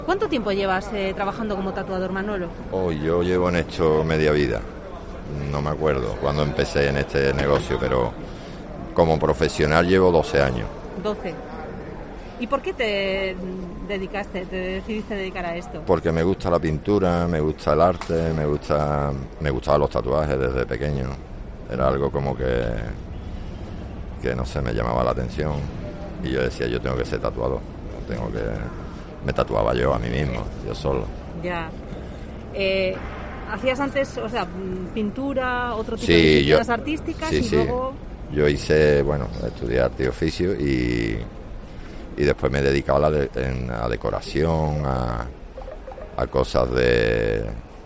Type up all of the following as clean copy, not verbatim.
¿Cuánto tiempo llevas trabajando como tatuador, Manolo? Yo llevo en esto media vida. No me acuerdo cuando empecé en este negocio, pero como profesional llevo 12 años. 12. ¿Y por qué te decidiste dedicar a esto? Porque me gusta la pintura, me gusta el arte, me gustaban los tatuajes desde pequeño. Era algo como que no sé, me llamaba la atención. Y yo decía, yo tengo que ser tatuador. Me tatuaba yo a mí mismo, yo solo. Ya. ¿Hacías antes, pintura, otro tipo de Sí, disciplinas artísticas? Y luego... Yo hice, estudié arte y oficio y después me he dedicado a la decoración, a cosas de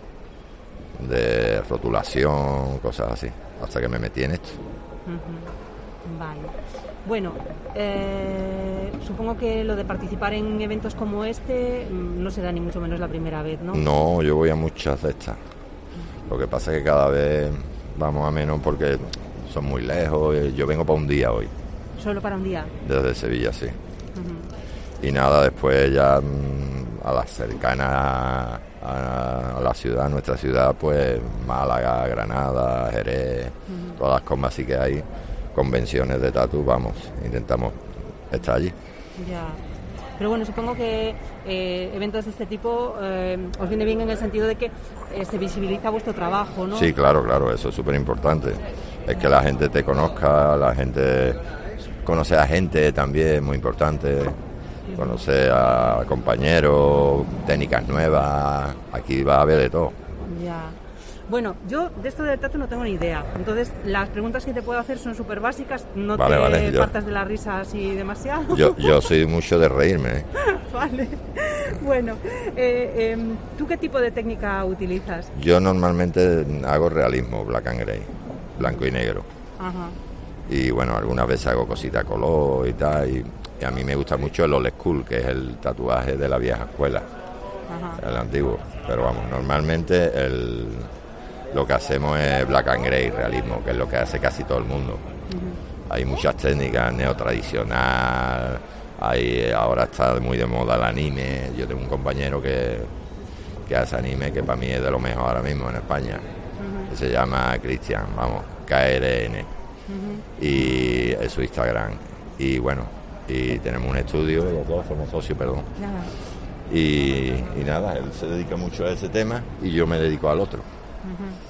rotulación, cosas así, hasta que me metí en esto. Uh-huh. Vale. Bueno, supongo que lo de participar en eventos como este no será ni mucho menos la primera vez, ¿no? No, yo voy a muchas de estas. Lo que pasa es que cada vez vamos a menos porque son muy lejos. Yo vengo para un día hoy. ¿Solo para un día? Desde Sevilla, sí. Uh-huh. Y nada, después ya a la cercana a la ciudad, nuestra ciudad, pues Málaga, Granada, Jerez, uh-huh. Todas las comas sí que hay, convenciones de tatu, intentamos estar allí. Ya. Pero bueno, supongo que eventos de este tipo os viene bien en el sentido de que se visibiliza vuestro trabajo, ¿no? Sí, claro, eso es súper importante. Es que la gente te conozca, la gente conoce a gente también, muy importante. Conocer a compañeros, técnicas nuevas, aquí va a haber de todo. Ya. Bueno, yo de esto del tatu no tengo ni idea. Entonces, las preguntas que te puedo hacer son súper básicas. No te partas de la risa así demasiado. Yo soy mucho de reírme. Vale. Bueno, ¿tú qué tipo de técnica utilizas? Yo normalmente hago realismo, black and grey, blanco y negro. Ajá. Y algunas veces hago cositas a color y tal. Y a mí me gusta mucho el old school, que es el tatuaje de la vieja escuela. Ajá. El antiguo. Pero normalmente lo que hacemos es black and grey, realismo, que es lo que hace casi todo el mundo. Uh-huh. Hay muchas técnicas, neotradicional, ahora está muy de moda el anime. Yo tengo un compañero que hace anime, que para mí es de lo mejor ahora mismo en España. Uh-huh. Que se llama Cristian, KRN. Uh-huh. Y es su Instagram. Y y tenemos un estudio, los dos somos socios, perdón. Uh-huh. Y nada, él se dedica mucho a ese tema y yo me dedico al otro. Uh-huh.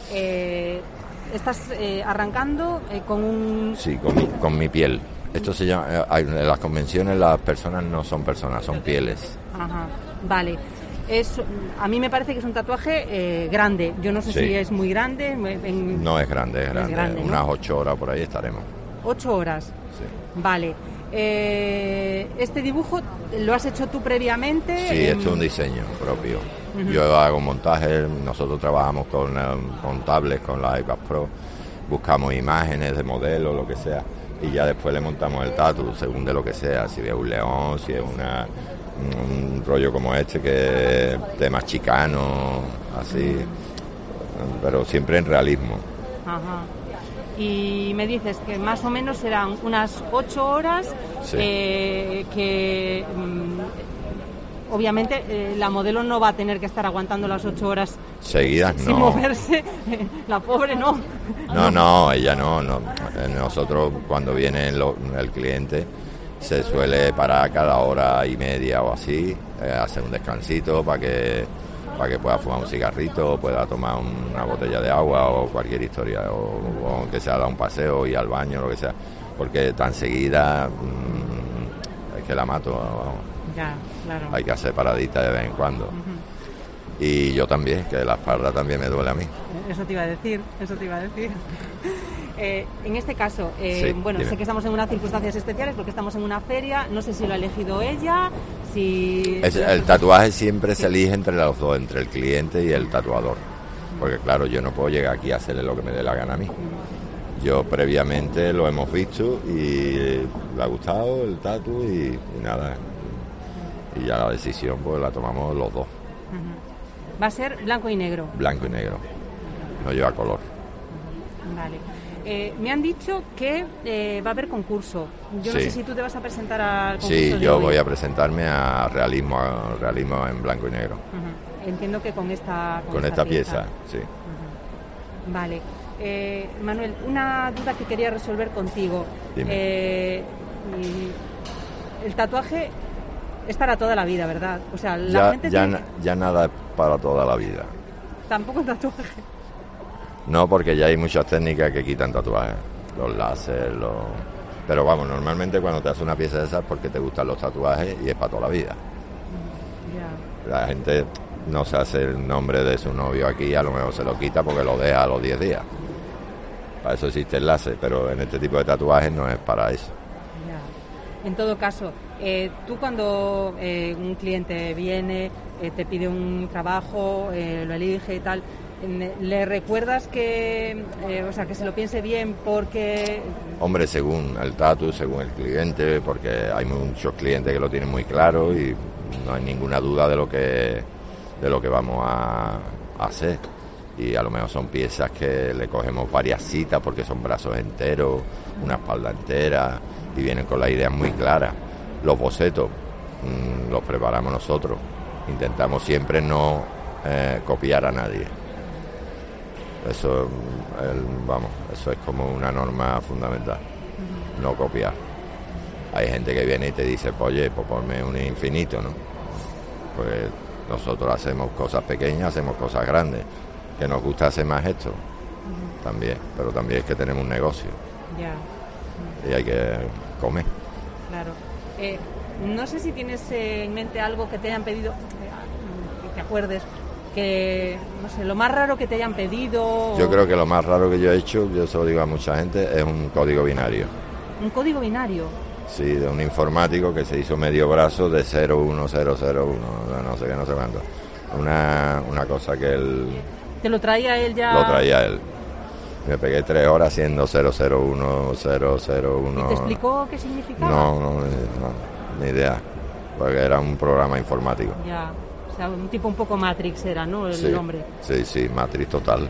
Estás arrancando con un... Sí, con mi piel. Esto se llama... en las convenciones las personas no son personas, son pieles. Ajá, vale. A mí me parece que es un tatuaje grande. Yo no sé si es muy grande. No es grande, es grande. Unas 8 horas por ahí estaremos. 8 horas. Sí. Vale. ¿Este dibujo lo has hecho tú previamente? Sí, esto es un diseño propio. Uh-huh. Yo hago montajes, nosotros trabajamos con tablets, con la iPad Pro, buscamos imágenes de modelos, lo que sea, y ya después le montamos el tatu, según de lo que sea, si es un león, si es un rollo como este, que es tema chicano, así, pero siempre en realismo. Ajá. Y me dices que más o menos serán unas 8 horas, sí. Que obviamente la modelo no va a tener que estar aguantando las 8 horas seguidas, sin moverse, la pobre no. No, ella no. Nosotros cuando viene el cliente se suele parar cada hora y media o así, hacer un descansito para que pueda fumar un cigarrito, pueda tomar una botella de agua o cualquier historia, o que sea dar un paseo y al baño, lo que sea, porque tan seguida es que la mato. Ya, claro. Hay que hacer paradita de vez en cuando. Uh-huh. Y yo también, que la espalda también me duele a mí. Eso te iba a decir. En este caso, sí, sé que estamos en unas circunstancias especiales porque estamos en una feria, no sé si lo ha elegido ella, el tatuaje siempre se elige entre los dos, entre el cliente y el tatuador, porque claro, yo no puedo llegar aquí a hacerle lo que me dé la gana a mí. Yo previamente lo hemos visto y le ha gustado el tatu y nada, y ya la decisión pues la tomamos los dos. ¿Va a ser blanco y negro? Blanco y negro, no lleva color. Vale. Me han dicho que va a haber concurso. Yo no sé si tú te vas a presentar al concurso. Sí, yo voy a presentarme a realismo en blanco y negro. Entiendo que con esta pieza, sí. Vale. Manuel, una duda que quería resolver contigo. Dime. El tatuaje es para toda la vida, ¿verdad? O sea, ya nada es para toda la vida. ¿Tampoco un tatuaje? No, porque ya hay muchas técnicas que quitan tatuajes. Los láser, Pero vamos, normalmente cuando te haces una pieza de esas es porque te gustan los tatuajes y es para toda la vida. La gente no se hace el nombre de su novio aquí, a lo mejor se lo quita porque lo deja a los 10 días. Para eso existe el láser, pero en este tipo de tatuajes no es para eso. En todo caso, tú cuando un cliente viene, te pide un trabajo, lo elige y tal, ¿le recuerdas que se lo piense bien porque...? Hombre, según el tatu, según el cliente, porque hay muchos clientes que lo tienen muy claro y no hay ninguna duda de lo que vamos a hacer. Y a lo mejor son piezas que le cogemos varias citas porque son brazos enteros, una espalda entera y vienen con las ideas muy claras. Los bocetos los preparamos nosotros. Intentamos siempre no copiar a nadie. Eso es como una norma fundamental, no copiar. Hay gente que viene y te dice, oye, pues ponme un infinito, ¿no? Pues nosotros hacemos cosas pequeñas, hacemos cosas grandes, que nos gusta hacer más esto, también, pero también es que tenemos un negocio. Y hay que comer. Claro. No sé si tienes en mente algo que te hayan pedido, que te acuerdes, que, no sé, lo más raro que te hayan pedido. Yo creo que lo más raro que yo he hecho, yo se lo digo a mucha gente, es un código binario. ¿Un código binario? Sí, de un informático que se hizo medio brazo de 01001, no sé qué, no sé cuánto. Una cosa que él... ¿Te lo traía él ya? Lo traía él. Me pegué 3 horas haciendo 001. ¿Y te explicó qué significaba? No, ni idea, porque era un programa informático. Ya, o sea, un tipo un poco Matrix era, ¿no? El nombre. Sí, Matrix total.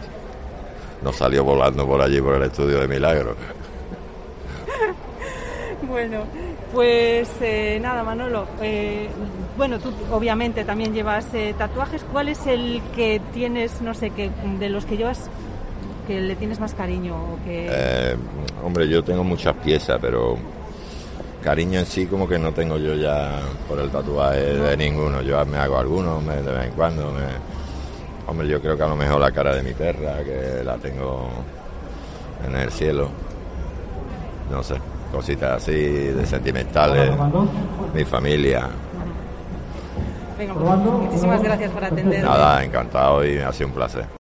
Nos salió volando por allí, por el estudio de Milagro. Bueno, pues nada, Manolo. Bueno, tú obviamente también llevas tatuajes. ¿Cuál es el que tienes, no sé, que de los que llevas, que le tienes más cariño? O que... Hombre, yo tengo muchas piezas, pero cariño en sí como que no tengo yo ya por el tatuaje de ninguno. Yo me hago algunos de vez en cuando. Hombre, yo creo que a lo mejor la cara de mi perra, que la tengo en el cielo. No sé, cositas así de sentimentales, mi familia. Venga, pues, muchísimas gracias por atender. Nada, encantado y ha sido un placer.